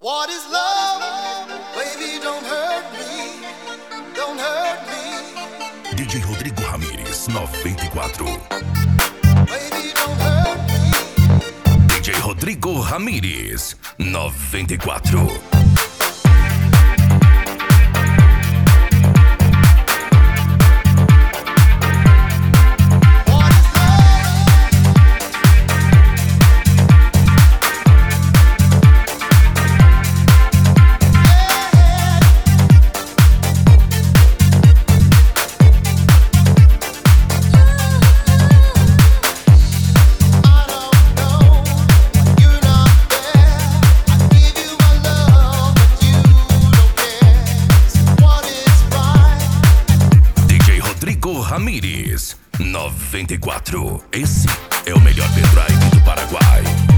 What is love? Baby, don't hurt me. Don't hurt me. DJ Rodrigo Ramires, 94. Baby, don't hurt me. DJ Rodrigo Ramires, 94. Ramires, 94. Esse é o melhor pendrive do Paraguai.